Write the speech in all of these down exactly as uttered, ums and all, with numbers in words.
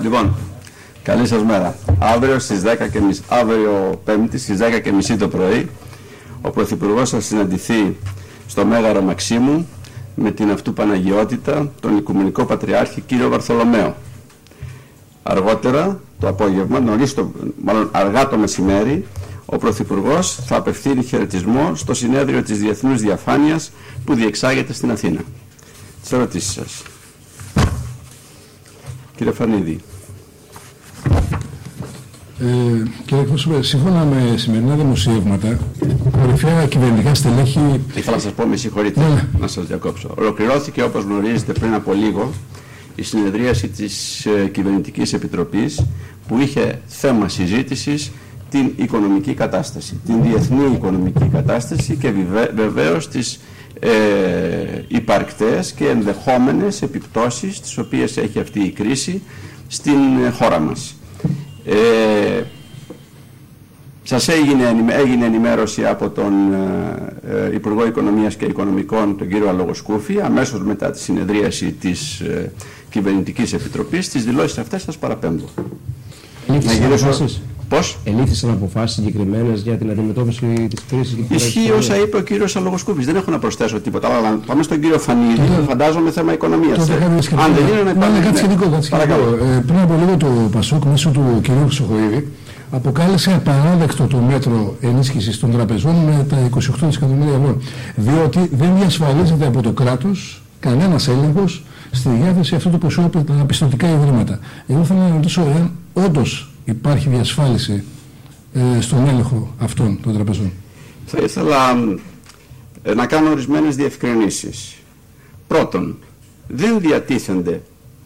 Λοιπόν, καλή σας μέρα. Αύριο στις δέκα και μισή, αύριο Πέμπτη στις δέκα και μισή το πρωί, ο Πρωθυπουργός θα συναντηθεί στο Μέγαρο Μαξίμου με την αυτού Παναγιότητα, τον Οικουμενικό Πατριάρχη κύριο Βαρθολομαίο. Αργότερα το απόγευμα, νωρίς το, μάλλον αργά το μεσημέρι, ο Πρωθυπουργός θα απευθύνει χαιρετισμό στο συνέδριο της Διεθνούς Διαφάνειας που διεξάγεται στην Αθήνα. Τις ερωτήσεις σας. Κύριε Φανίδη. Ε, κύριε Εκπρόσωπε, σύμφωνα με σημερινά δημοσιεύματα, κορυφαία κυβερνητικά στελέχη. Ήθελα να σας πω, με συγχωρείτε, ναι. να σας διακόψω. Ολοκληρώθηκε, όπως γνωρίζετε, πριν από λίγο η συνεδρίαση της ε, Κυβερνητικής Επιτροπής που είχε θέμα συζήτησης την οικονομική κατάσταση, την διεθνή οικονομική κατάσταση και βεβαίως τις ε, υπαρκτές και ενδεχόμενες επιπτώσεις τις οποίες έχει αυτή η κρίση στην χώρα μας. Ε, σας έγινε, έγινε ενημέρωση από τον ε, Υπουργό Οικονομίας και Οικονομικών, τον κύριο Αλογοσκούφη, αμέσως μετά τη συνεδρίαση της ε, Κυβερνητικής Επιτροπής. Τις δηλώσεις αυτές σας παραπέμπω. Πώς? Ελήφθησαν αποφάσεις συγκεκριμένες για την αντιμετώπιση της κρίσης. Ισχύει όσα είπε ο κύριος Αλογοσκούφης. Δεν έχω να προσθέσω τίποτα. Αλλά πάμε στον κύριο Φανίδη, φαντάζομαι θέμα οικονομίας. Αν δεν είναι να υπάρχει. Κάτι σχετικό. Πριν από λίγο το Πασόκ μέσω του κυρίου Χρυσοχοΐδη αποκάλεσε απαράδεκτο το μέτρο ενίσχυσης των τραπεζών με τα είκοσι οκτώ δισεκατομμύρια ευρώ. Διότι δεν διασφαλίζεται από το κράτος κανένας έλεγχος στη διάθεση αυτού του ποσού από τα πιστωτικά ιδρύματα. Εγώ θέλω να ρωτήσω εάν όντως υπάρχει διασφάλιση ε, στον έλεγχο αυτών των τραπεζών. Θα ήθελα ε, να κάνω ορισμένες διευκρινήσεις. Πρώτον, δεν διατίθενται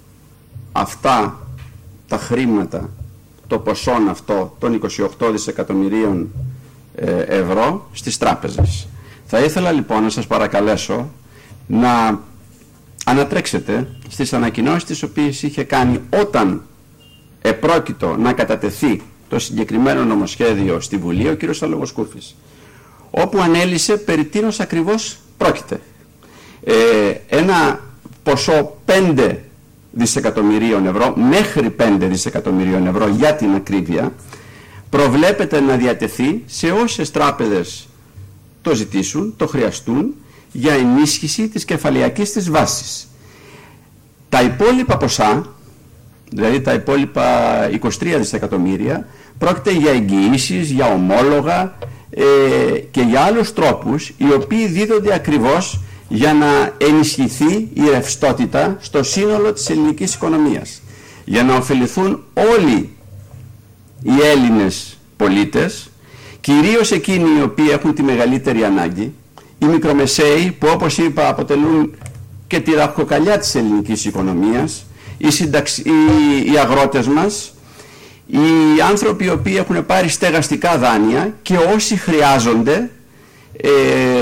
αυτά τα χρήματα, το ποσό αυτό των είκοσι οκτώ δισεκατομμυρίων ε, ευρώ στις τράπεζες. Θα ήθελα λοιπόν να σας παρακαλέσω να ανατρέξετε στις ανακοινώσεις τις οποίες είχε κάνει όταν επρόκειτο να κατατεθεί το συγκεκριμένο νομοσχέδιο στη Βουλή ο κύριος Αλογοσκούφης, όπου ανέλησε περί τίνος ακριβώς πρόκειται. Ε, ένα ποσό πέντε δισεκατομμυρίων ευρώ, μέχρι πέντε δισεκατομμυρίων ευρώ για την ακρίβεια, προβλέπεται να διατεθεί σε όσες τράπεζες το ζητήσουν, το χρειαστούν, για ενίσχυση της κεφαλαιακής της βάσης. Τα υπόλοιπα ποσά, δηλαδή τα υπόλοιπα είκοσι τρία δισεκατομμύρια, πρόκειται για εγγυήσεις, για ομόλογα ε, και για άλλους τρόπους οι οποίοι δίδονται ακριβώς για να ενισχυθεί η ρευστότητα στο σύνολο της ελληνικής οικονομίας, για να ωφεληθούν όλοι οι Έλληνες πολίτες, κυρίως εκείνοι οι οποίοι έχουν τη μεγαλύτερη ανάγκη, οι μικρομεσαίοι που, όπως είπα, αποτελούν και τη ραχοκοκαλιά της ελληνικής οικονομίας, οι, συνταξ... οι... οι αγρότες μας, οι άνθρωποι οι οποίοι έχουν πάρει στεγαστικά δάνεια και όσοι χρειάζονται ε,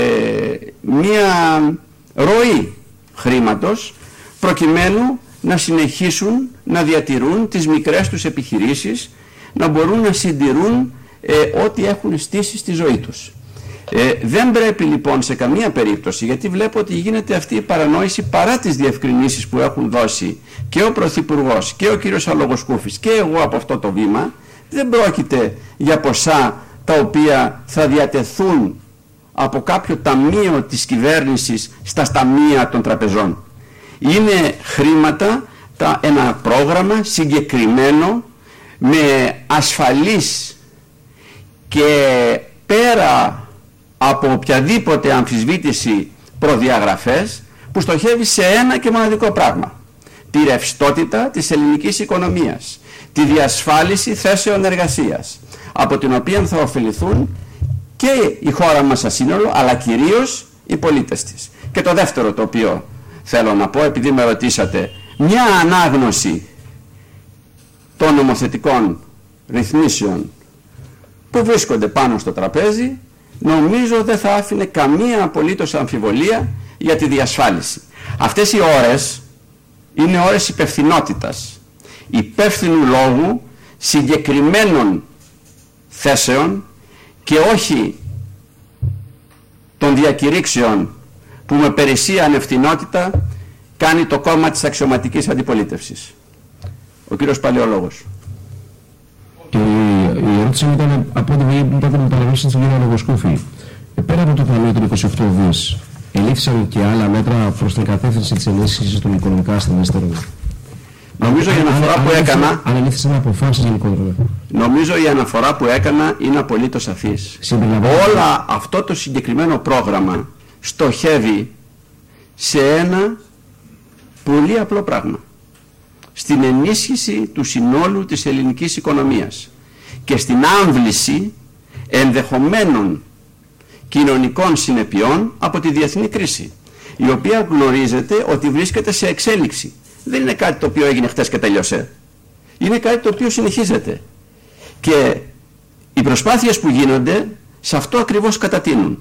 μία ροή χρήματος προκειμένου να συνεχίσουν να διατηρούν τις μικρές τους επιχειρήσεις, να μπορούν να συντηρούν ε, ό,τι έχουν στήσει στη ζωή τους. Ε, δεν πρέπει λοιπόν σε καμία περίπτωση, γιατί βλέπω ότι γίνεται αυτή η παρανόηση παρά τις διευκρινήσεις που έχουν δώσει και ο Πρωθυπουργός και ο κύριος Αλογοσκούφης και εγώ από αυτό το βήμα, δεν πρόκειται για ποσά τα οποία θα διατεθούν από κάποιο ταμείο της κυβέρνησης στα ταμεία των τραπεζών. Είναι χρήματα, τα, ένα πρόγραμμα συγκεκριμένο με ασφαλής και πέρα από οποιαδήποτε αμφισβήτηση προδιαγραφές που στοχεύει σε ένα και μοναδικό πράγμα: τη ρευστότητα της ελληνικής οικονομίας, τη διασφάλιση θέσεων εργασίας, από την οποία θα ωφεληθούν και η χώρα μας σαν σύνολο, αλλά κυρίως οι πολίτες της. Και το δεύτερο το οποίο θέλω να πω, επειδή με ρωτήσατε, μια ανάγνωση των νομοθετικών ρυθμίσεων που βρίσκονται πάνω στο τραπέζι, νομίζω δεν θα άφηνε καμία απολύτως αμφιβολία για τη διασφάλιση. Αυτές οι ώρες είναι ώρες υπευθυνότητας, υπεύθυνου λόγου, συγκεκριμένων θέσεων και όχι των διακηρύξεων που με περισσία ανευθυνότητα κάνει το κόμμα της αξιωματικής αντιπολίτευσης. Ο κύριος Παλαιολόγος. Και η ερώτηση μου ήταν από ό,τι μετά την παραγωγή στην κυρία Λογοσκούφη. Πέρα από το Ταμείο των είκοσι οκτώ δις, ελήφθησαν και άλλα μέτρα προς την κατεύθυνση της ενίσχυσης των οικονομικά ασθενέστερων? Νομίζω η αναφορά που έκανα. Αν ελήφθησαν αποφάσεις γενικότερα. Νομίζω η αναφορά που έκανα είναι απολύτως σαφής. Όλα αυτό το συγκεκριμένο πρόγραμμα στοχεύει σε ένα πολύ απλό πράγμα. Στην ενίσχυση του συνόλου της ελληνικής οικονομίας και στην άμβληση ενδεχομένων κοινωνικών συνεπειών από τη διεθνή κρίση, η οποία γνωρίζετε ότι βρίσκεται σε εξέλιξη. Δεν είναι κάτι το οποίο έγινε χτες και τελειώσε. Είναι κάτι το οποίο συνεχίζεται. Και οι προσπάθειες που γίνονται σε αυτό ακριβώς κατατείνουν.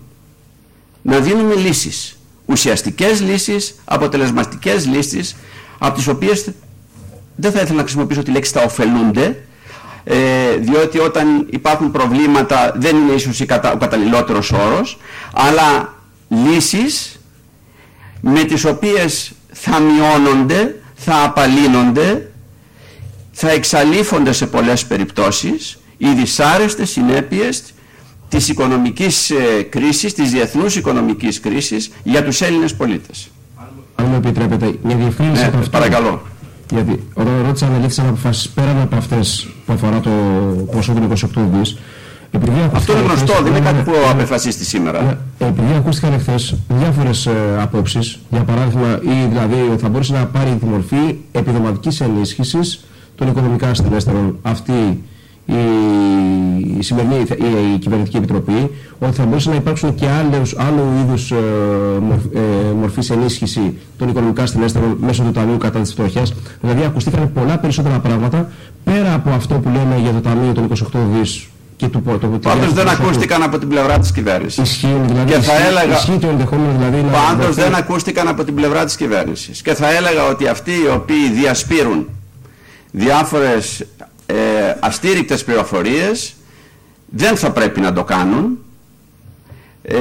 Να δίνουμε λύσεις, ουσιαστικές λύσεις, αποτελεσματικές λύσεις, από τις οποίες δεν θα ήθελα να χρησιμοποιήσω τη λέξη τα ωφελούνται, ε, διότι όταν υπάρχουν προβλήματα δεν είναι ίσως ο καταλληλότερος όρος, αλλά λύσεις με τις οποίες θα μειώνονται, θα απαλύνονται, θα εξαλείφονται σε πολλές περιπτώσεις οι δυσάρεστες συνέπειες της οικονομικής ε, κρίσης, της διεθνούς οικονομικής κρίσης για τους Έλληνες πολίτες. Αν μου επιτρέπετε, μια διευκρίνηση ναι, από αυτό. Παρακαλώ. Γιατί όταν ρώτησα αν ελήφθησαν αποφάσεις πέραν από αυτές που αφορά το ποσό των είκοσι οκτώ δις, αυτό είναι γνωστό, δεν είναι κάτι που απεφασίστη σήμερα. Επειδή ακούστηκαν εχθές διάφορες ε, απόψεις, για παράδειγμα, ή δηλαδή θα μπορούσε να πάρει τη μορφή επιδοματικής ενίσχυσης των οικονομικά ασθενέστερων αυτή η, η σημερινή η, η κυβερνητική επιτροπή, ότι θα μπορούσε να υπάρξουν και άλλους, άλλου είδους ε, μορφ, ε, μορφής ενίσχυση των οικονομικά ασθενέστερων μέσω του Ταμείου κατά της φτώχειας. Δηλαδή ακούστηκαν πολλά περισσότερα πράγματα πέρα από αυτό που λέμε για το Ταμείο των είκοσι οκτώ δις. Πάντως δεν ακούστηκαν από την πλευρά της κυβέρνησης. Ισχύει, δηλαδή, και θα έλεγα, ισχύει το ενδεχόμενο δηλαδή να... Πάντως δεν ακούστηκαν από την πλευρά της κυβέρνησης. Και θα έλεγα ότι αυτοί οι οποίοι διασπείρουν διάφορες ε, αστήρικτες πληροφορίες δεν θα πρέπει να το κάνουν, ε,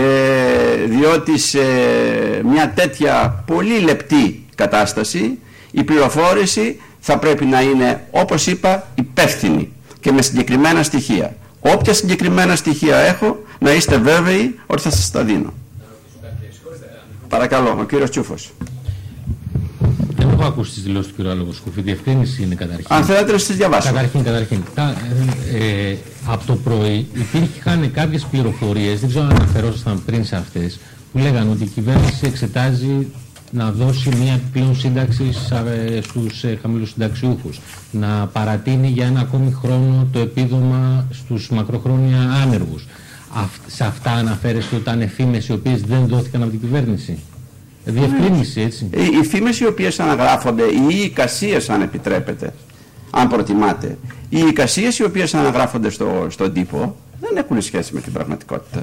διότι σε μια τέτοια πολύ λεπτή κατάσταση η πληροφόρηση θα πρέπει να είναι, όπως είπα, υπεύθυνη και με συγκεκριμένα στοιχεία. Όποια συγκεκριμένα στοιχεία έχω, να είστε βέβαιοι ότι θα σας τα δίνω. Παρακαλώ, ο κύριος Τσούφος. Δεν έχω ακούσει τις δηλώσεις του κ. Λογοσκούφη. Διευκρίνηση είναι καταρχήν. Αν θέλετε να σας διαβάσω. Καταρχήν, καταρχήν. Τα, ε, ε, από το πρωί υπήρχαν κάποιες πληροφορίες, δεν ξέρω αν αναφερόσασταν πριν σε αυτές, που λέγανε ότι η κυβέρνηση εξετάζει να δώσει μια επιπλέον σύνταξη στους χαμηλούς συνταξιούχους, να παρατείνει για ένα ακόμη χρόνο το επίδομα στους μακροχρόνια άνεργους. Σε αυτά αναφέρεστε όταν είναι φήμες οι οποίες δεν δόθηκαν από την κυβέρνηση? Διευκρίνηση, έτσι. Οι, οι φήμες οι οποίες αναγράφονται, οι εικασίες αν επιτρέπετε, αν προτιμάτε, οι εικασίες οι οποίες αναγράφονται στο, στον τύπο δεν έχουν σχέση με την πραγματικότητα.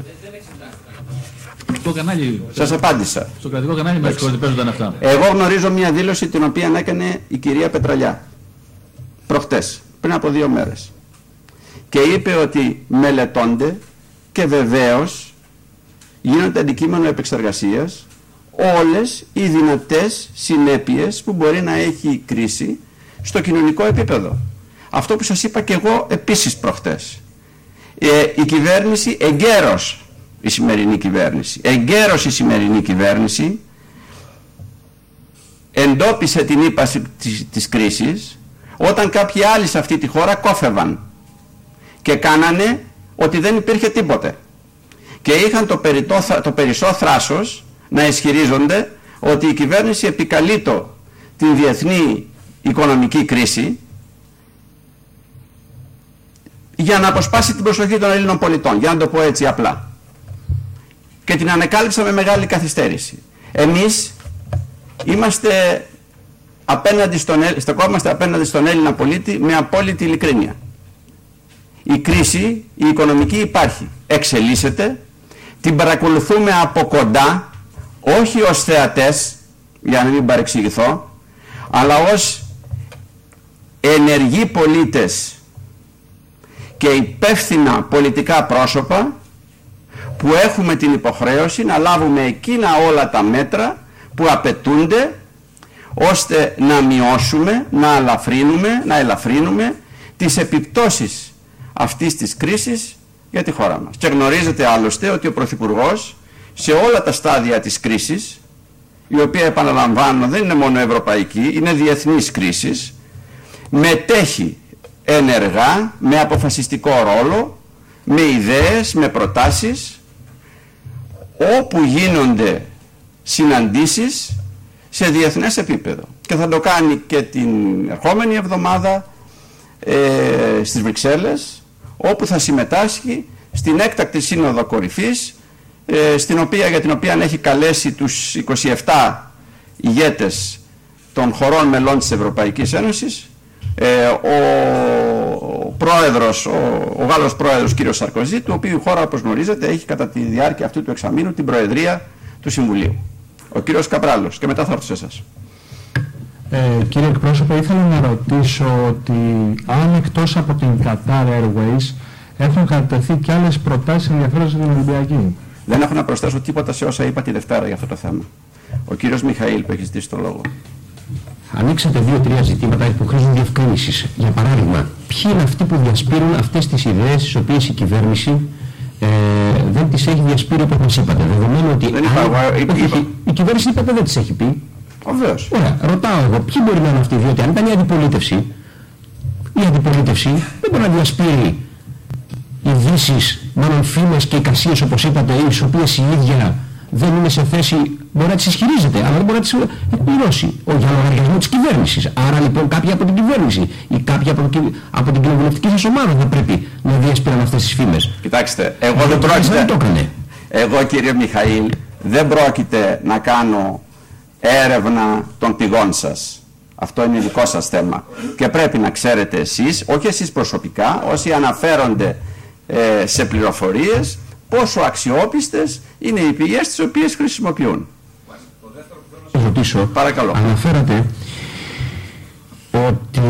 Στο κανάλι, σας απάντησα. Στο κρατικό κανάλι με συγχωρείτε, παίζονταν αυτά. Εγώ γνωρίζω μια δήλωση την οποία έκανε η κυρία Πετραλιά προχτές, πριν από δύο μέρες. Και είπε ότι μελετώνται και βεβαίως γίνονται αντικείμενο επεξεργασίας όλες οι δυνατές συνέπειες που μπορεί να έχει η κρίση στο κοινωνικό επίπεδο. Αυτό που σας είπα και εγώ επίσης προχτές. Ε, η κυβέρνηση εγκαίρως, η σημερινή κυβέρνηση, εγκαίρως η σημερινή κυβέρνηση εντόπισε την ύπαρξη της, της κρίσης όταν κάποιοι άλλοι σε αυτή τη χώρα κόφευαν και κάνανε ότι δεν υπήρχε τίποτε και είχαν το, περιτό, το περισσό θράσος να ισχυρίζονται ότι η κυβέρνηση επικαλείτο την διεθνή οικονομική κρίση για να αποσπάσει την προσοχή των Ελλήνων πολιτών, για να το πω έτσι απλά. Και την ανακάλυψα με μεγάλη καθυστέρηση. Εμείς είμαστε απέναντι στον, στεκόμαστε απέναντι στον Έλληνα πολίτη με απόλυτη ειλικρίνεια. Η κρίση, η οικονομική υπάρχει, εξελίσσεται, την παρακολουθούμε από κοντά, όχι ως θεατές, για να μην παρεξηγηθώ, αλλά ως ενεργοί πολίτες και υπεύθυνα πολιτικά πρόσωπα που έχουμε την υποχρέωση να λάβουμε εκείνα όλα τα μέτρα που απαιτούνται ώστε να μειώσουμε, να αλαφρύνουμε, να ελαφρύνουμε τις επιπτώσεις αυτής της κρίσης για τη χώρα μας. Και γνωρίζετε άλλωστε ότι ο Πρωθυπουργός σε όλα τα στάδια της κρίσης, η οποία, επαναλαμβάνω, δεν είναι μόνο ευρωπαϊκή, είναι διεθνής κρίσης, μετέχει ενεργά, με αποφασιστικό ρόλο, με ιδέες, με προτάσεις, όπου γίνονται συναντήσεις σε διεθνές επίπεδο. Και θα το κάνει και την ερχόμενη εβδομάδα ε, στις Βρυξέλλες, όπου θα συμμετάσχει στην έκτακτη σύνοδο κορυφής, ε, στην οποία, για την οποία έχει καλέσει τους είκοσι επτά ηγέτες των χωρών μελών της Ευρωπαϊκής Ένωσης, ε, ο πρόεδρος, ο, ο Γάλλος πρόεδρος κ. Σαρκοζή, του οποίου η χώρα, όπως γνωρίζετε, έχει κατά τη διάρκεια αυτού του εξαμήνου την προεδρία του Συμβουλίου. Ο κ. Καπράλος, και μετά θα έρθω σε εσάς. Ε, κύριε εκπρόσωπε, ήθελα να ρωτήσω ότι αν εκτός από την Qatar Airways έχουν κατατεθεί και άλλες προτάσεις ενδιαφέρουσες για την Ολυμπιακή. Δεν έχω να προσθέσω τίποτα σε όσα είπα τη Δευτέρα για αυτό το θέμα. Ο κύριος Μιχαήλ που έχει ζητήσει το λόγο. Ανοίξατε δύο-τρία ζητήματα που χρήζουν διευκρίνησης. Για παράδειγμα, ποιοι είναι αυτοί που διασπείρουν αυτές τις ιδέες τις οποίες η κυβέρνηση ε, δεν τις έχει διασπείρει όπως μας είπατε. Δεδομένου ότι δεν είπα, αν, είπα, όχι, είπα. η κυβέρνηση είπατε δεν τις έχει πει. Βεβαίως. Ωραία, ρωτάω εγώ, ποιοι μπορεί να είναι αυτοί, διότι αν ήταν η αντιπολίτευση, η αντιπολίτευση δεν μπορεί να διασπείρει ειδήσεις, μάλλον φήμες και εικασίες, όπως είπατε, τις οποίες η ίδια δεν είναι σε θέση, μπορεί να τις ισχυρίζεται, αλλά δεν μπορεί να τις εκπληρώσει για λογαριασμό της κυβέρνησης. Άρα λοιπόν κάποιοι από την κυβέρνηση ή κάποιοι από, το, από την κοινοβουλευτική σας ομάδα θα πρέπει να διασπείρουν αυτές τις φήμες. Κοιτάξτε, εγώ δεν πρόκειται. Το εγώ, κύριε Μιχαήλ, δεν πρόκειται να κάνω έρευνα των πηγών σας. Αυτό είναι δικό σας θέμα. Και πρέπει να ξέρετε εσείς, όχι εσείς προσωπικά, όσοι αναφέρονται ε, σε πληροφορίες, πόσο αξιόπιστες είναι οι πηγές τις οποίες χρησιμοποιούν. Θα ρωτήσω, παρακαλώ. Αναφέρατε ότι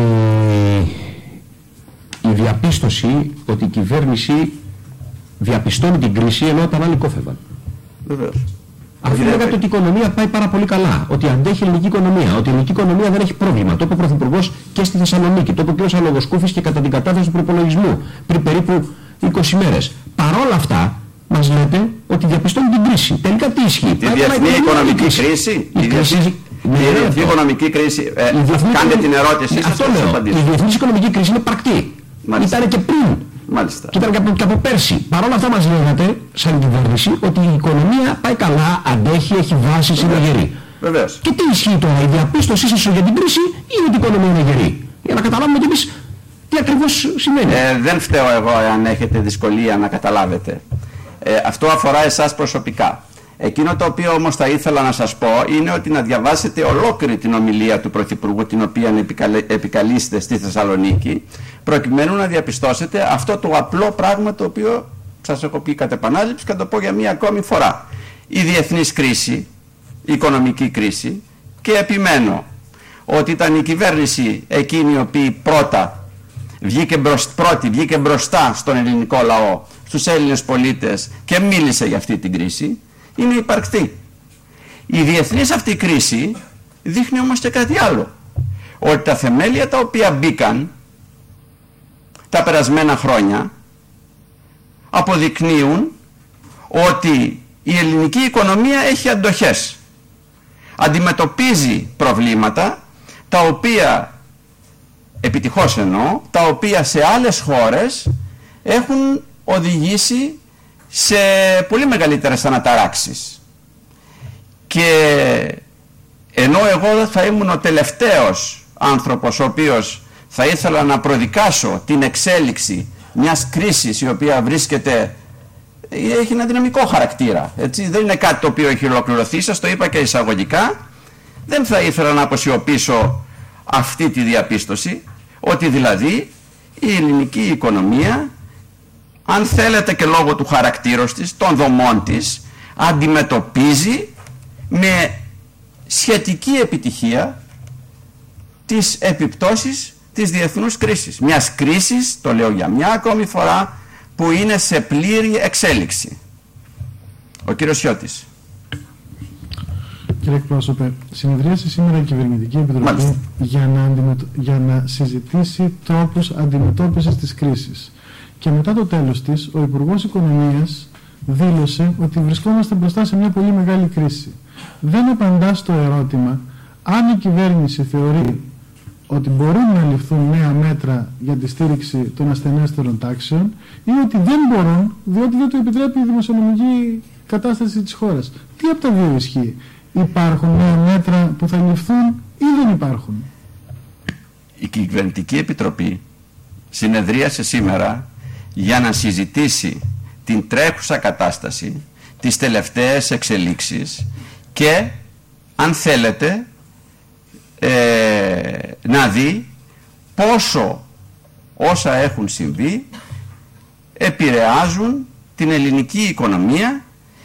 η διαπίστωση ότι η κυβέρνηση διαπιστώνει την κρίση ενώ όταν άλλοι κόφευαν. Βεβαίως. Αφήνεται ότι η οικονομία πάει πάρα πολύ καλά, ότι αντέχει η ελληνική οικονομία, ότι η ελληνική οικονομία δεν έχει πρόβλημα. Το είπε ο Πρωθυπουργός και στη Θεσσαλονίκη, το είπε ο κ. Αλογοσκούφης και κατά την κατάθεση του προπολογισμού πριν περίπου είκοσι μέρες. Παρόλα αυτά, μας λέτε ότι διαπιστώνει την κρίση. Τελικά τι ισχύει? Τη διεθνή οικονομική κρίση. Η κρίση. Η διεθνή οικονομική κρίση. Κάντε την ερώτησή σας. Αυτό λέω. Η διεθνή οικονομική κρίση είναι πρακτική. Ήταν και πριν. Μάλιστα. Και ήταν και από, και από πέρσι. Παρ' όλα αυτά μας λέγατε, σαν κυβέρνηση, ότι η οικονομία πάει καλά, αντέχει, έχει βάσεις, είναι γερή. Βεβαίως. Και τι ισχύει τώρα, η διαπίστωσή σας για την κρίση ή ότι η οικονομία είναι γερή? Για να καταλάβουμε κι εμείς τι ακριβώς σημαίνει. Ε, δεν φταίω εγώ αν έχετε δυσκολία να καταλάβετε. Ε, αυτό αφορά εσάς προσωπικά. Εκείνο το οποίο όμως θα ήθελα να σας πω είναι ότι να διαβάσετε ολόκληρη την ομιλία του Πρωθυπουργού, την οποία επικαλείστε στη Θεσσαλονίκη, προκειμένου να διαπιστώσετε αυτό το απλό πράγμα το οποίο σας έχω πει κατ' επανάληψη και θα το πω για μία ακόμη φορά. Η διεθνής κρίση, η οικονομική κρίση, και επιμένω ότι ήταν η κυβέρνηση εκείνη η οποία πρώτα βγήκε μπροστά, πρώτη βγήκε μπροστά στον ελληνικό λαό, στους Έλληνες πολίτες και μίλησε για αυτή την κρίση, είναι υπαρκτή. Η διεθνής αυτή κρίση δείχνει όμως και κάτι άλλο. Ότι τα θεμέλια τα οποία μπήκαν τα περασμένα χρόνια αποδεικνύουν ότι η ελληνική οικονομία έχει αντοχές. Αντιμετωπίζει προβλήματα τα οποία, επιτυχώς εννοώ, τα οποία σε άλλες χώρες έχουν οδηγήσει σε πολύ μεγαλύτερες αναταράξεις. Και ενώ εγώ θα ήμουν ο τελευταίος άνθρωπος ο οποίος θα ήθελα να προδικάσω την εξέλιξη μιας κρίσης η οποία βρίσκεται, έχει ένα δυναμικό χαρακτήρα, έτσι, δεν είναι κάτι το οποίο έχει ολοκληρωθεί, σας το είπα και εισαγωγικά, δεν θα ήθελα να αποσιωπήσω αυτή τη διαπίστωση, ότι δηλαδή η ελληνική οικονομία, αν θέλετε και λόγω του χαρακτήρος της, των δομών της, αντιμετωπίζει με σχετική επιτυχία τις επιπτώσεις της διεθνούς κρίσης. Μιας κρίσης, το λέω για μια ακόμη φορά, που είναι σε πλήρη εξέλιξη. Ο κύριος Σιώτης. Κύριε εκπρόσωπε, συνεδρίασε σήμερα η Κυβερνητική Επιτροπή για να, αντιμετω... για να συζητήσει τρόπους αντιμετώπισης της κρίσης. Και μετά το τέλος της, ο Υπουργός Οικονομίας δήλωσε ότι βρισκόμαστε μπροστά σε μια πολύ μεγάλη κρίση. Δεν απαντά στο ερώτημα αν η κυβέρνηση θεωρεί ότι μπορούν να ληφθούν νέα μέτρα για τη στήριξη των ασθενέστερων τάξεων ή ότι δεν μπορούν διότι δεν το επιτρέπει η δημοσιονομική κατάσταση της χώρας. Τι από τα δύο ισχύει? Υπάρχουν νέα μέτρα που θα ληφθούν ή δεν υπάρχουν? Η Κυβερνητική Επιτροπή συνεδρίασε σήμερα για να συζητήσει την τρέχουσα κατάσταση, τις τελευταίες εξελίξεις και, αν θέλετε, ε, να δει πόσο όσα έχουν συμβεί επηρεάζουν την ελληνική οικονομία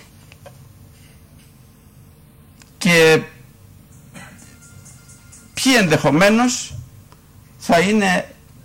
και ποιοι ενδεχομένως θα είναι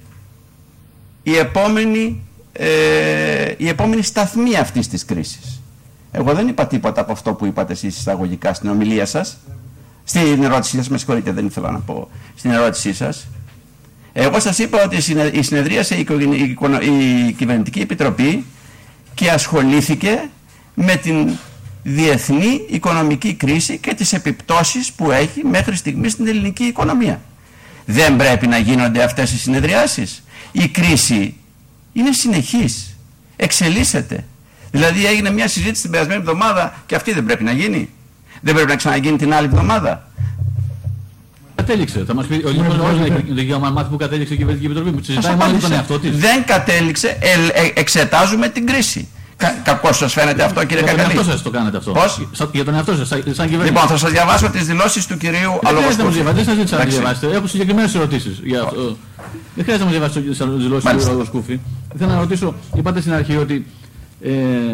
η επόμενη, ε, η επόμενη σταθμή αυτής της κρίσης. Εγώ δεν είπα τίποτα από αυτό που είπατε εσείς εισαγωγικά στην ομιλία σας, στην ερώτησή σας, με συγχωρείτε, δεν ήθελα να πω, στην ερώτησή σας. Εγώ σας είπα ότι η συνεδρίασε η, η, η Κυβερνητική Επιτροπή και ασχολήθηκε με την διεθνή οικονομική κρίση και τις επιπτώσεις που έχει μέχρι στιγμή στην ελληνική οικονομία. Δεν πρέπει να γίνονται αυτές οι συνεδριάσεις? Η κρίση είναι συνεχής, εξελίσσεται. Δηλαδή έγινε μια συζήτηση την περασμένη εβδομάδα και αυτή δεν πρέπει να γίνει? Δεν πρέπει να ξαναγίνει την άλλη εβδομάδα? Κατέληξε. Θα μας πει ο Λίμος Λαός να μάθει που κατέληξε η Κυβερνητική Επιτροπή, που συζητάει μάλλον τον εαυτό της. Δεν κατέληξε, ε, ε, εξετάζουμε την κρίση. Κα, κακώς σας φαίνεται αυτό, κύριε Κακαλή? Για τον εαυτό σας το κάνετε αυτό. Πώς? Για τον εαυτό σας, σαν κυβέρνηση. Λοιπόν, θα σας διαβάσω τις δηλώσεις του κυρίου Αλογοσκούφη. Δεν σας ζήτησα να διαβάσετε. Έχω συγκεκριμένες ερωτήσεις. Δεν χρειάζεται να μου διαβάσετε τις δηλώσεις του Αλογοσκούφη. Θέλω να ρωτήσω, είπατε στην αρχή ότι ε,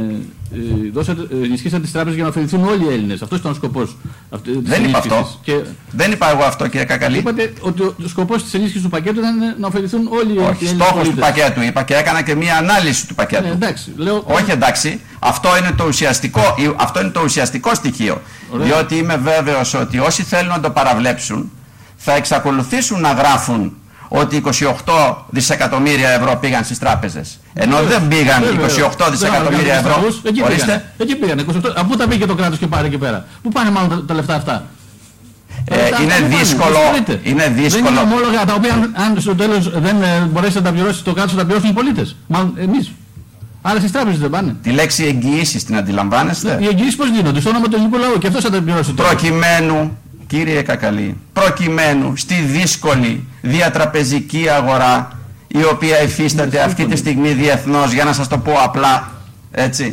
ε, δώσατε, ενισχύσατε τις τράπεζες για να ωφεληθούν όλοι οι Έλληνες. Αυτός ήταν ο σκοπός. Αυτή, δεν είπα αυτό. Και... Δεν είπα εγώ αυτό, κύριε Κακαλή. Είπατε ότι ο σκοπός της ενίσχυσης του πακέτου ήταν να ωφεληθούν όλοι οι Έλληνες. Όχι, στόχος του πακέτου είπα και έκανα και μία ανάλυση του πακέτου. Ναι, εντάξει, λέω... Όχι εντάξει, αυτό είναι το ουσιαστικό, αυτό είναι το ουσιαστικό στοιχείο. Ωραία. Διότι είμαι βέβαιος ότι όσοι θέλουν να το παραβλέψουν θα εξακολουθήσουν να γράφουν ότι είκοσι οκτώ δισεκατομμύρια ευρώ πήγαν στις τράπεζες. Ενώ βέβαια, δεν πήγαν βέβαια, είκοσι οκτώ δισεκατομμύρια ευρώ. Εκεί πήγαν. Εκεί πήγαν. είκοσι οκτώ. Από πού τα πήγε το κράτος και πάρε εκεί πέρα? Πού πάνε μάλλον τα, τα λεφτά αυτά? Ε, τα είναι, είναι, δύσκολο, είναι δύσκολο. Δεν είναι ομόλογα τα οποία αν, αν στο τέλος δεν ε, μπορέσει να τα πληρώσει το κράτος, θα τα πληρώσουν οι πολίτες. Μάλλον εμείς. Άρα στις τράπεζες δεν πάνε. Τη λέξη εγγυήσεις την αντιλαμβάνεστε? Οι εγγυήσεις πώς δίνονται? Στο όνομα του ελληνικού λαού και αυτό θα τα πληρώσει. Προκειμένου, κύριε Κακαλή, προκειμένου στη δύσκολη διατραπεζική αγορά η οποία υφίσταται αυτή τη στιγμή διεθνώς, για να σας το πω απλά, έτσι,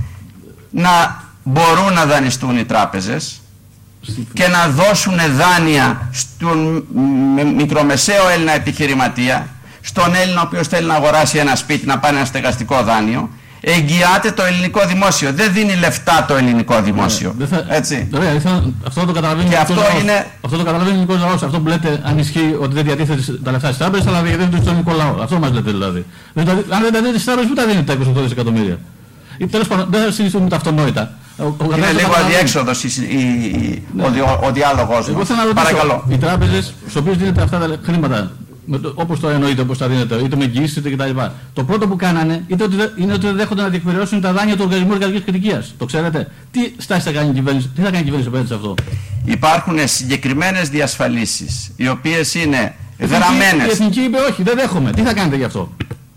να μπορούν να δανειστούν οι τράπεζες και να δώσουν δάνεια στον μικρομεσαίο Έλληνα επιχειρηματία, στον Έλληνα ο οποίος θέλει να αγοράσει ένα σπίτι, να πάρει ένα στεγαστικό δάνειο. Εγγυάται το ελληνικό δημόσιο. Δεν δίνει λεφτά το ελληνικό δημόσιο. Yeah, θα... Έτσι. Ωραία, ήθελα... αυτό το καταλαβαίνει και αυτό λαός. είναι... Αυτό το καταλαβαίνει ο ελληνικός λαός. Αυτό που λέτε, αν ισχύει ότι δεν διατίθεται τα λεφτά στις τράπεζες, αλλά διατίθεται στον ελληνικό λαό. Αυτό μας λέτε δηλαδή. Δηλαδή αν δεν τα δίνετε στις τράπεζες, πού τα δίνετε τα είκοσι οκτώ δισεκατομμύρια? Τέλος πάντων, δεν θα συζητούμε τα αυτονόητα. Ο, ο είναι λίγο αδιέξοδος η, η, η, ναι. ο, ο, ο διάλογος μας. Παρακαλώ. Οι τράπεζες στους οποίους δίνετε αυτά τα χρήματα, όπως το εννοείτε, όπως τα δίνετε, είτε με εγγυήσεις είτε κτλ. Το πρώτο που κάνανε είτε ότι, είναι ότι δεν δέχονται να διεκπαιρεώσουν τα δάνεια του Οργανισμού Εργατικής Κριτικίας. Το ξέρετε? Τι στάση θα κάνει η κυβέρνηση, τι θα κάνει η κυβέρνηση απέναντι σε αυτό? Υπάρχουν συγκεκριμένες διασφαλίσεις, οι οποίες είναι γραμμένες. Η Εθνική είπε όχι, δεν δέχομαι. Τι θα κάνετε γι' αυτό?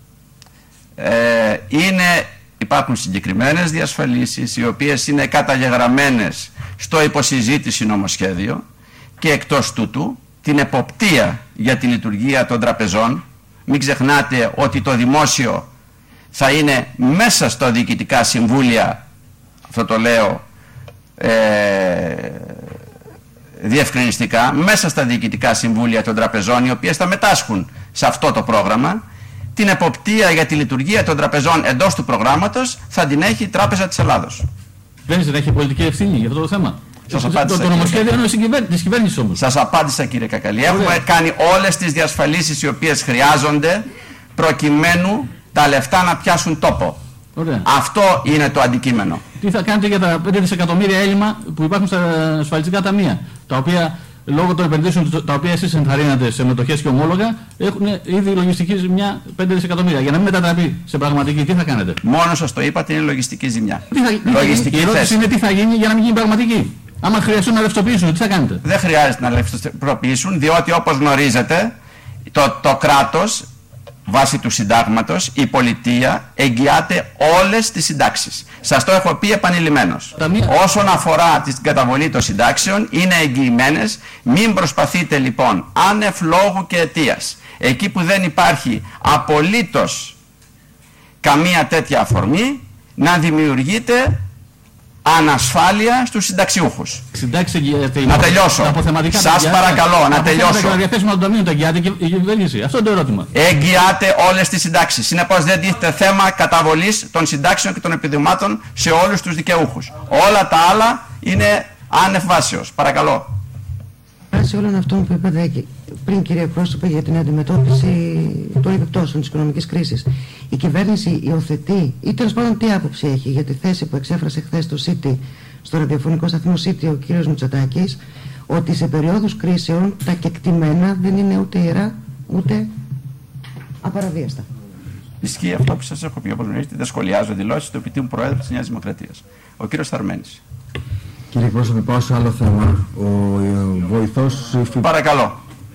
Ε, είναι, υπάρχουν συγκεκριμένες διασφαλίσεις, οι οποίες είναι καταγεγραμμένες στο υποσυζήτηση νομοσχέδιο και εκτός τούτου την εποπτεία για τη λειτουργία των τραπεζών. Μην ξεχνάτε ότι το δημόσιο θα είναι μέσα στα διοικητικά συμβούλια, αυτό το λέω ε, διευκρινιστικά, μέσα στα διοικητικά συμβούλια των τραπεζών, οι οποίες θα μετάσχουν σε αυτό το πρόγραμμα. Την εποπτεία για τη λειτουργία των τραπεζών εντός του προγράμματος θα την έχει η Τράπεζα της Ελλάδος. Δεν έχει πολιτική ευθύνη για αυτό το θέμα? Σας απάντησα, το, το νομοσχέδιο είναι της κυβέρνησης όμως. Σας απάντησα, κύριε Κακαλή. Έχουμε Ωραία. κάνει όλες τις διασφαλίσεις οι οποίες χρειάζονται προκειμένου τα λεφτά να πιάσουν τόπο. Ωραία. Αυτό είναι το αντικείμενο. Τι θα κάνετε για τα πέντε δισεκατομμύρια έλλειμμα που υπάρχουν στα ασφαλιστικά ταμεία, τα οποία λόγω των επενδύσεων τα οποία εσείς ενθαρρύνατε σε μετοχές και ομόλογα έχουν ήδη λογιστική ζημιά πέντε δισεκατομμύρια. Για να μην μετατραπεί σε πραγματική, τι θα κάνετε? Μόνο σας το είπατε, είναι λογιστική ζημιά. Τι θα, λογιστική η ερώτηση είναι τι θα γίνει για να μην γίνει πραγματική. Άμα χρειαστούν να ρευστοποιήσουν, τι θα κάνετε? Δεν χρειάζεται να ρευστοποιήσουν, διότι όπως γνωρίζετε, το, το κράτος, βάσει του συντάγματος, η πολιτεία εγγυάται όλες τις συντάξεις. Σας το έχω πει επανειλημμένως. Ταμεία. Όσον αφορά την καταβολή των συντάξεων, είναι εγγυημένες. Μην προσπαθείτε λοιπόν, άνευ λόγου και αιτίας, εκεί που δεν υπάρχει απολύτως καμία τέτοια αφορμή, να δημιουργείτε ανασφάλεια στους συνταξιούχους. Να τελειώσω. Σας παρακαλώ, να τελειώσω. Τα διαθέσιμα των ταμείων τα εγγυάται η κυβέρνηση. Αυτό είναι το ερώτημα. Εγγυάται όλες τις συντάξεις. Συνεπώς δεν τίθεται θέμα καταβολής των συντάξεων και των επιδομάτων σε όλους τους δικαιούχους. Όλα τα άλλα είναι άνευ βάσεως. Παρακαλώ. Βάσει όλων αυτών που είπατε πριν, κύριε Πρόσωπε, για την αντιμετώπιση των επιπτώσεων της οικονομικής κρίσης, η κυβέρνηση υιοθετεί ή τέλος πάντων τι άποψη έχει για τη θέση που εξέφρασε χθες στο City, στο ραδιοφωνικό σταθμό City, ο κύριος Μητσοτάκης, ότι σε περίοδους κρίσεων τα κεκτημένα δεν είναι ούτε ιερά ούτε απαραβίαστα? Ισχύει αυτό που σας έχω πει. Όπως γνωρίζετε, δεν σχολιάζω δηλώσεις του επιτήμου Προέδρου της Νέας Δημοκρατίας. Ο κύριος Θαρμένης. Κύριε Πρόσωπε, πάω σε άλλο θέμα. Ο βοηθός... Παρακαλώ.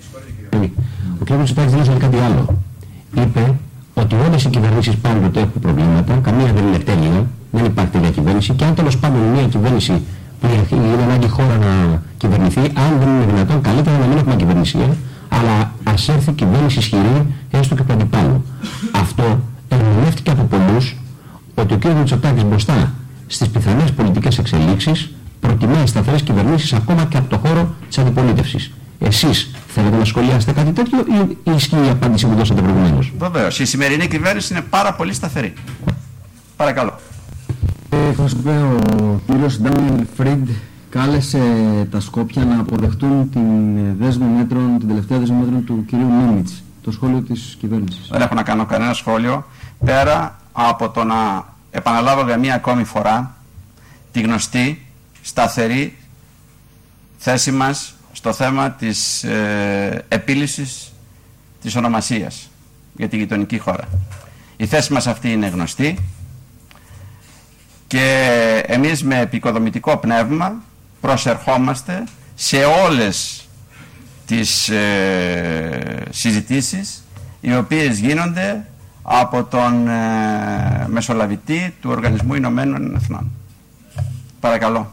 Ο κ. Μητσοτάκης δήλωσε κάτι άλλο. Είπε ότι όλες οι κυβερνήσεις πάντοτε έχουν προβλήματα, καμία δεν είναι τέλεια, δεν υπάρχει τέλεια κυβέρνηση, και αν τέλος πάντων μια κυβέρνηση που είναι ανάγκη χώρα να κυβερνηθεί, αν δεν είναι δυνατόν, καλύτερα να μην έχουμε κυβερνησία, αλλά ας έρθει κυβέρνηση ισχυρή, έστω και του αντιπάλου. Αυτό ερμηνεύτηκε από πολλούς ότι ο κ. Μητσοτάκης μπροστά στις πιθανές πολιτικές εξελίξεις προτιμάει σταθερές κυβερνήσεις ακόμα και από το χώρο της αντιπολίτευσης. Εσείς θέλετε να σχολιάσετε κάτι τέτοιο ή ισχύει η απάντηση που δώσατε προηγουμένως? Βεβαίως. Η σημερινή κυβέρνηση είναι πάρα πολύ σταθερή. Παρακαλώ. Ε, θα σου πω, ο κύριος Ντάνιελ Φριντ κάλεσε τα Σκόπια να αποδεχτούν την δέσμη μέτρων, την τελευταία δέσμη μέτρων του κυρίου Νέμιτς. Το σχόλιο της κυβέρνησης. Δεν έχω να κάνω κανένα σχόλιο πέρα από το να επαναλάβω για μία ακόμη φορά τη γνωστή σταθερή θέση μας στο θέμα της ε, επίλυσης της ονομασίας για τη γειτονική χώρα. Η θέση μας αυτή είναι γνωστή και εμείς με επικοδομητικό πνεύμα προσερχόμαστε σε όλες τις ε, συζητήσεις οι οποίες γίνονται από τον ε, μεσολαβητή του Οργανισμού Ηνωμένων Εθνών. Παρακαλώ.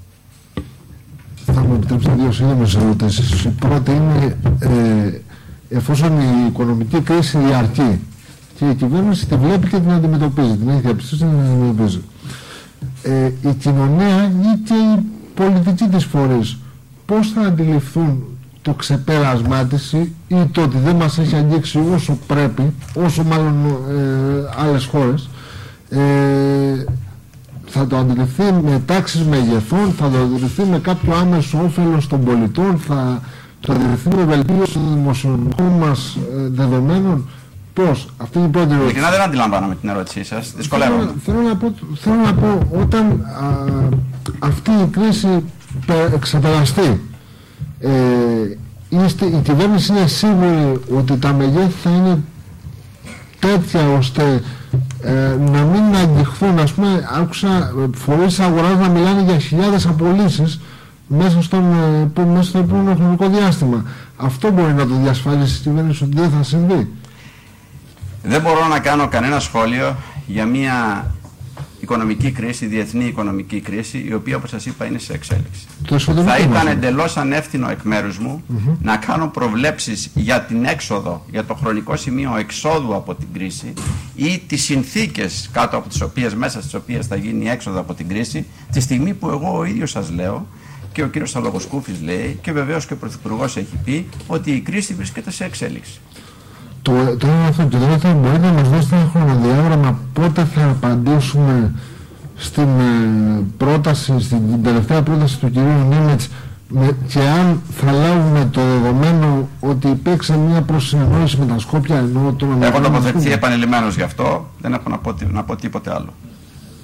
Θα μου επιτρέψετε δύο σύντομες ερωτήσεις. Η πρώτη είναι, ε, εφόσον η οικονομική κρίση διαρκεί και η κυβέρνηση τη βλέπει και την αντιμετωπίζει, την έχει διαπιστώσει και την αντιμετωπίζει, ε, η κοινωνία ή και οι πολιτικοί της φορείς πώς θα αντιληφθούν το ξεπέρασμά της ή το ότι δεν μας έχει αγγίξει όσο πρέπει, όσο μάλλον ε, άλλες χώρες, ε, θα το αντιληφθεί με τάξεις μεγεθών, θα το αντιληφθεί με κάποιο άμεσο όφελος των πολιτών, θα το αντιληφθεί με βελτίωση των δημοσιονομικών μας ε, δεδομένων? Πώς? Αυτή είναι η πρώτη ερώτηση. Ειλικρινά δεν αντιλαμβάνομαι την ερώτησή σας. Δυσκολεύομαι. Θέλω, θέλω, να πω, θέλω να πω, όταν α, αυτή η κρίση εξεπεραστεί, ε, είστε, η κυβέρνηση είναι σίγουρη ότι τα μεγέθη θα είναι τέτοια ώστε ε, να μην αγγιχθούν? Ας πούμε, άκουσα φορείς αγοράς να μιλάνε για χιλιάδες απολύσεις μέσα, στον, ε, μέσα στο επόμενο χρονικό διάστημα. Αυτό μπορεί να το διασφαλίσει η κυβέρνηση ότι δεν θα συμβεί? Δεν μπορώ να κάνω κανένα σχόλιο για μια οικονομική κρίση, διεθνή οικονομική κρίση, η οποία, όπως σας είπα, είναι σε εξέλιξη. Θα ήταν εντελώς ανεύθυνο εκ μέρους μου mm-hmm. να κάνω προβλέψεις για την έξοδο, για το χρονικό σημείο εξόδου από την κρίση ή τις συνθήκες κάτω από τις οποίες, μέσα στις οποίες θα γίνει η έξοδο από την κρίση, τη στιγμή που εγώ ο ίδιος σας λέω και ο κύριος Αλογοσκούφης λέει και βεβαίως και ο Πρωθυπουργός έχει πει ότι η κρίση βρίσκεται σε εξέλιξη. Το, το είναι αυτό και το θα μπορείτε να μας δώσετε ένα χρονοδιάγραμμα πότε θα απαντήσουμε στην ε, πρόταση, στην τελευταία πρόταση του κυρίου Νίμετς, και αν θα λάβουμε το δεδομένο ότι υπήρξε μια προσυνεννόηση με τα Σκόπια? Ενώ το έχω τοποθετηθεί επανειλημμένος γι' αυτό, δεν έχω να πω, να πω τίποτε άλλο.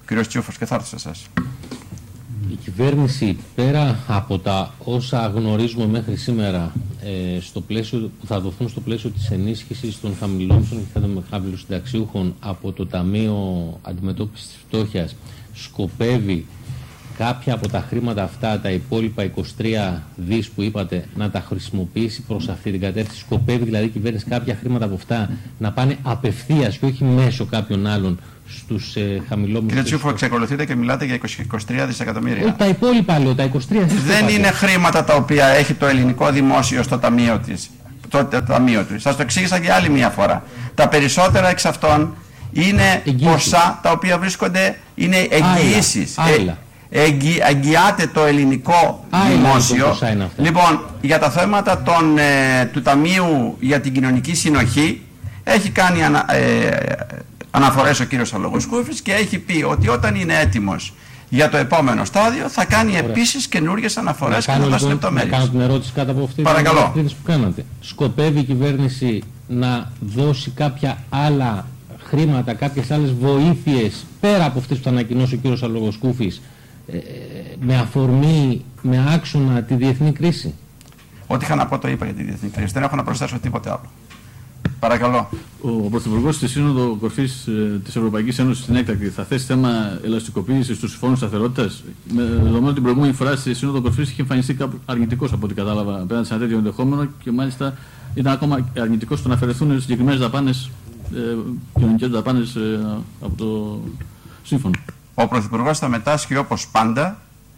κύριος Τσιούφος, και θα έρθω σε εσάς. Η κυβέρνηση, πέρα από τα όσα γνωρίζουμε μέχρι σήμερα ε, στο πλαίσιο, που θα δοθούν στο πλαίσιο της ενίσχυσης των χαμηλόμισθων και των χαμηλοσυνταξιούχων από το Ταμείο Αντιμετώπισης της Φτώχειας, σκοπεύει κάποια από τα χρήματα αυτά, τα υπόλοιπα είκοσι τρία δις που είπατε, να τα χρησιμοποιήσει προς αυτή την κατεύθυνση? Σκοπεύει δηλαδή η κυβέρνηση κάποια χρήματα από αυτά να πάνε απευθείας και όχι μέσω κάποιων άλλων στους ε, χαμηλόμισθους? Κύριε Τσιούφο, εξακολουθείτε και μιλάτε για είκοσι, είκοσι τρία δισεκατομμύρια. Όχι, τα υπόλοιπα λέω, τα είκοσι τρία δις. Δεν είναι χρήματα τα οποία έχει το ελληνικό δημόσιο στο ταμείο της. Το, το ταμείο του. Σας το εξήγησα και άλλη μια φορά. Τα περισσότερα εξ αυτών είναι εγγύηση. Ποσά τα οποία βρίσκονται, είναι εγγυήσεις. Άλλα. Εγγυ, εγγυάται το ελληνικό Άρα, δημόσιο. Λοιπόν, για τα θέματα των, ε, του Ταμείου για την Κοινωνική Συνοχή έχει κάνει ανα, ε, αναφορές ο κύριος Αλογοσκούφης και έχει πει ότι όταν είναι έτοιμος για το επόμενο στάδιο θα κάνει Ωραία. επίσης καινούργιες αναφορές και θα δώσει λεπτομέρειες. Να κάνω την ερώτηση κάτω από αυτή Παρακαλώ. την που κάνατε. Σκοπεύει η κυβέρνηση να δώσει κάποια άλλα χρήματα, κάποιες άλλες βοήθειες πέρα από αυτές που θα ανακοινώσει ο κύριος Αλογοσκούφης, Ε, με αφορμή, με άξονα τη διεθνή κρίση? Ό,τι είχα να πω το είπα για τη διεθνή κρίση. Δεν έχω να προσθέσω τίποτε άλλο. Παρακαλώ. Ο, ο Πρωθυπουργός στη Σύνοδο Κορφής ε, της Ευρωπαϊκής Ένωσης στην έκτακτη θα θέσει θέμα ελαστικοποίησης στους συμφώνους σταθερότητας. Με δεδομένο την προηγούμενη φορά στη Σύνοδο Κορφής είχε εμφανιστεί κάπου αρνητικός από ό,τι κατάλαβα απέναντι σε ένα τέτοιο ενδεχόμενο και μάλιστα ήταν ακόμα αρνητικός στο να αφαιρεθούν συγκεκριμένες δαπάνες, ε, κοινωνικές δαπάνες ε, από το σύμφωνο. Ο Πρωθυπουργός θα μετάσχει όπως πάντα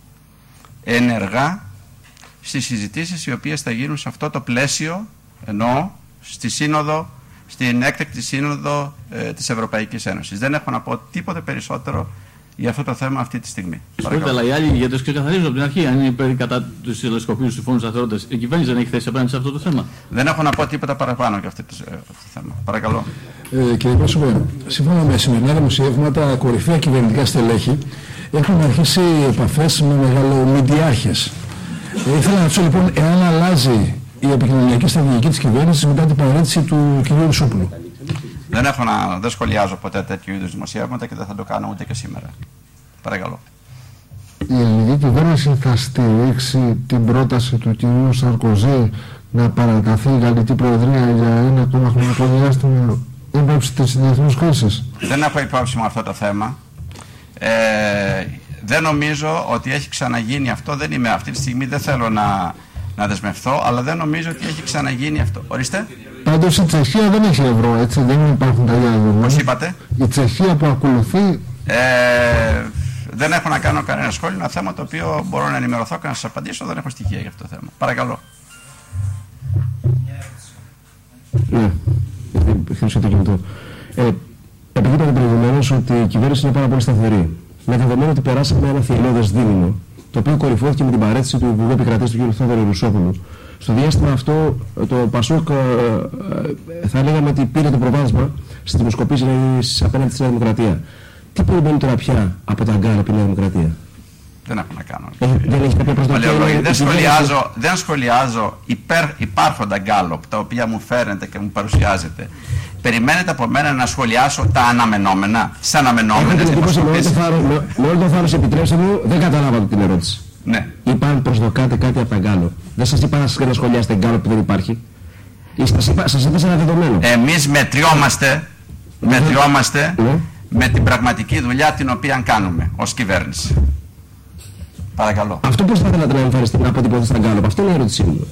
ενεργά στις συζητήσεις οι οποίες θα γίνουν σε αυτό το πλαίσιο, ενώ στη Σύνοδο, στην έκτακτη Σύνοδο ε, της Ευρωπαϊκής Ένωσης. Δεν έχω να πω τίποτε περισσότερο για αυτό το θέμα αυτή τη στιγμή. Συγχωρείτε, αλλά οι άλλοι ηγέτες ξεκαθαρίζουν από την αρχή αν είναι υπέρ κατά του συλλογικοποιού του συμφώνου σταθερότητας. Η κυβέρνηση δεν έχει θέση απέναντι σε αυτό το θέμα. Δεν έχω να πω τίποτα παραπάνω για αυτό το, αυτό το θέμα. Παρακαλώ. Ε, κύριε Πρόσωπε, σύμφωνα με σημερινά δημοσιεύματα, κορυφαία κυβερνητικά στελέχη έχουν αρχίσει επαφές με μεγαλομηντιάρχες. Ε, ήθελα να ρωτήσω λοιπόν εάν αλλάζει η επικοινωνιακή στρατηγική της κυβέρνησης μετά την παρέτηση του κ. Ρουσόπουλου. Δεν, έχω να, δεν σχολιάζω ποτέ τέτοιου είδους δημοσιεύματα και δεν θα το κάνω ούτε και σήμερα. Παρακαλώ. Η ελληνική κυβέρνηση θα στηρίξει την πρόταση του κ. Σαρκοζή να παραταθεί η Γαλλική Προεδρία για ένα ακόμα χρονικό διάστημα υπόψη της διεθνούς κρίσης? Δεν έχω υπόψη μου αυτό το θέμα. Ε, δεν νομίζω ότι έχει ξαναγίνει αυτό. Δεν είμαι αυτή τη στιγμή, δεν θέλω να, να δεσμευθώ, αλλά δεν νομίζω ότι έχει ξαναγίνει αυτό. Ορίστε. Πάντως η Τσεχία δεν έχει ευρώ, έτσι, δεν υπάρχουν τα ίδια δεδομένα. Πώς είπατε? Η Τσεχία που ακολουθεί... Ε, δεν έχω να κάνω κανένα σχόλιο, ένα θέμα το οποίο μπορώ να ενημερωθώ και να σας απαντήσω, δεν έχω στοιχεία για αυτό το θέμα. Παρακαλώ. Ναι, χρήσω το κινητό. Ε, επειδή είπατε προηγουμένως ότι η κυβέρνηση είναι πάρα πολύ σταθερή, με δεδομένο ότι περάσαμε ένα θηελώδες δίμηνο, το οποίο κορυφώθηκε με την παρέτηση του Υπουργού Επικρατείας του κ. Θόδωρου Ρουσόπουλου. Στο διάστημα αυτό το Πασόκ ε, ε, θα λέγαμε ότι πήρε το προβάδισμα στις δημοσκοπήσεις απέναντι στη Νέα Δημοκρατία. Τι περιμένει τώρα πια από τα γκάλωπ η Νέα Δημοκρατία? Δεν έχω να κάνω. Ε, δεν έχει κάποια προσδοκία. Δεν σχολιάζω, δεν σχολιάζω υπέρ, υπάρχοντα γκάλωπ τα οποία μου φέρνετε και μου παρουσιάζετε. Περιμένετε από μένα να σχολιάσω τα αναμενόμενα, τις αναμενόμενες δημοσκοπήσεις. Με όλο το θάρρος, επιτρέψτε μου, δεν καταλάβατε την ερώτηση. Ναι. Είπαν προσδοκάτε κάτι από τα γκάλωπ. Δεν σας είπα να σας να σχολιάσετε γκάλωπ που δεν υπάρχει. Σας έδωσα ένα δεδομένο. Εμείς μετριόμαστε, μετριόμαστε ναι. με την πραγματική δουλειά την οποία κάνουμε ως κυβέρνηση. Παρακαλώ. Αυτό πώς θα θέλατε να εμφανιστεί να αποτυπωθεί στα γκάλωπ? Αυτό είναι η ερώτησή μου.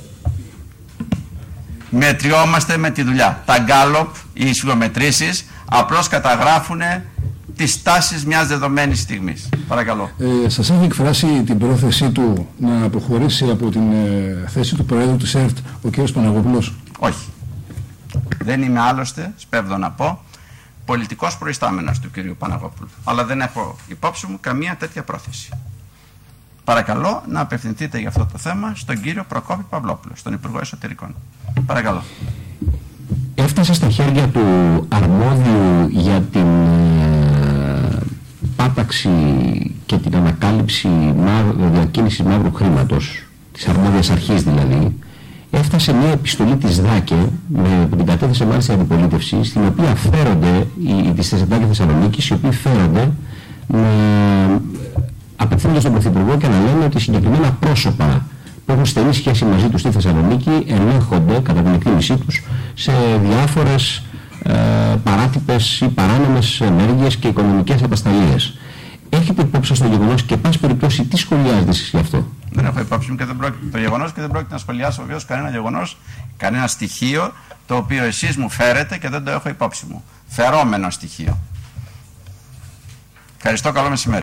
Μετριόμαστε με τη δουλειά. Τα γκάλωπ, οι ισχυρομετρήσεις απλώς καταγράφουν τις τάσεις μιας δεδομένης στιγμής. Παρακαλώ. Ε, σας έχει εκφράσει την πρόθεσή του να αποχωρήσει από την ε, θέση του Προέδρου της ΕΡΤ ο κ. Παναγόπουλος? Όχι. Δεν είμαι άλλωστε, σπέβδω να πω, πολιτικός προϊστάμενος του κ. Παναγόπουλου. Αλλά δεν έχω υπόψη μου καμία τέτοια πρόθεση. Παρακαλώ να απευθυνθείτε για αυτό το θέμα στον κύριο Προκόπη Παυλόπουλο, στον Υπουργό Εσωτερικών. Παρακαλώ. Έφτασε στα χέρια του αρμόδιου για την ε, πάταξη και την ανακάλυψη διακίνησης μαύρου χρήματος, της αρμόδιας αρχής δηλαδή, έφτασε μια επιστολή της ΔΑΚΕ, με, που την κατέθεσε μάλιστα η αντιπολίτευση, στην οποία φέρονται, η, της Θεσσαλονίκης, οι οποίοι φέρονται να απευθύνονται στον Πρωθυπουργό και να λένε ότι συγκεκριμένα πρόσωπα που έχουν στενή σχέση μαζί τους στη Θεσσαλονίκη ελέγχονται κατά την εκτίμησή τους σε διάφορες ε, παράτυπες ή παράνομες ενέργειες και οικονομικές ατασταλίες. Έχετε υπόψη στο γεγονός και πάση περιπτώσει τι σχολιάζετε εσείς γι' αυτό? Δεν έχω υπόψη μου και δεν πρόκειται, το γεγονός και δεν πρόκειται να σχολιάσω βεβαίως κανένα γεγονός, κανένα στοιχείο το οποίο εσείς μου φέρετε και δεν το έχω υπόψη μου. Φερόμενο στοιχείο. Ευχαριστώ, καλό μεσημέρι.